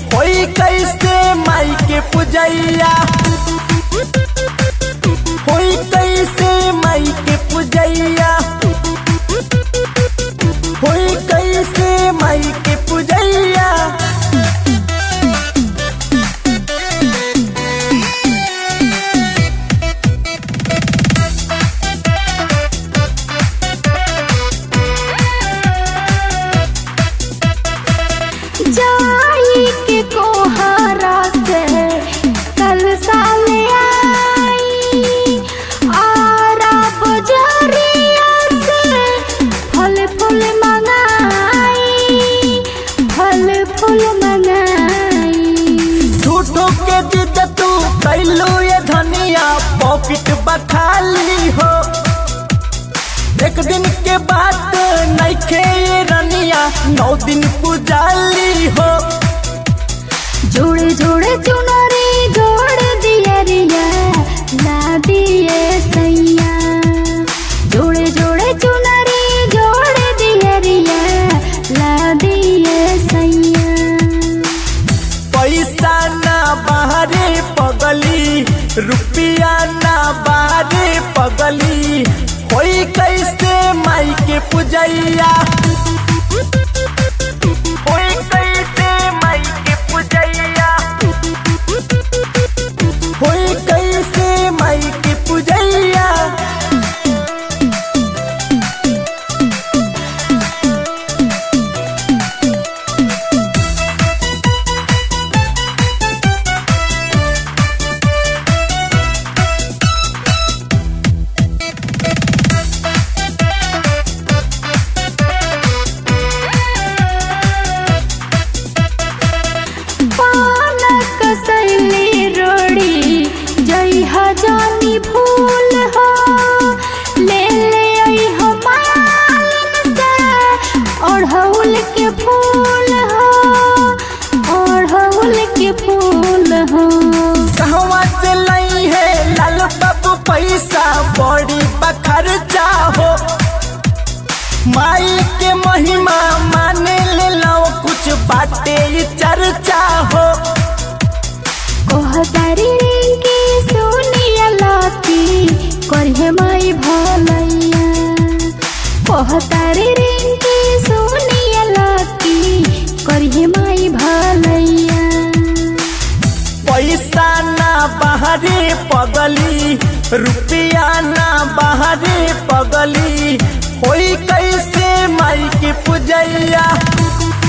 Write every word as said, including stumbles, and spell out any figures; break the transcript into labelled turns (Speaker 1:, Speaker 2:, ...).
Speaker 1: होई कैसे माई के पूजैया, होई कैसे माई के पूजैया, होई कैसे माई के पूजैया।
Speaker 2: जाई के कोहरा से कल साले आई, आरा बजरिया से फल फूल मंगाई, फल फूल मंगाई।
Speaker 1: झूठो के जिद तू कैलू ये धनिया, पॉकेट बखाली हो। एक दिन के बाद नइखे ये रनिया, नौ दिन पुजाली हो।
Speaker 2: जोड़े जोड़े चुनरी जोड़ दिया रिया, ला दिए सैया। जोड़े जोड़े चुनरी जोड़ दिया रिया, ला दिए सैया।
Speaker 1: पैसा ना बाहरे पगली, रुपया ना बाहरे पगली, होई कैसे माई के पूजैया, होई कैसे माई के पूजैया, होई कैसे माई के पूजैया।
Speaker 2: पानक सैली रोड़ी जई जानी भूल हो, ले ले आई हमार से ओढ़ौल के फूल हो, ओढ़ौल के फूल हो।
Speaker 1: कहवा से लाई है लाल बाबू पैसा, बड़ी बखर्चा हो। माई के महिमा माने ले लो, कुछ बातें चर्चा हो।
Speaker 2: कहतारी रिंकी सुनिया लाती, करहे माई भलैया। कहतारी रिंकी सुनिया लाती, करहे माई भलैया।
Speaker 1: पैसा ना बाहरे पगली, रुपया ना बाहरे पगली, होई कैसे माई के पूजैया।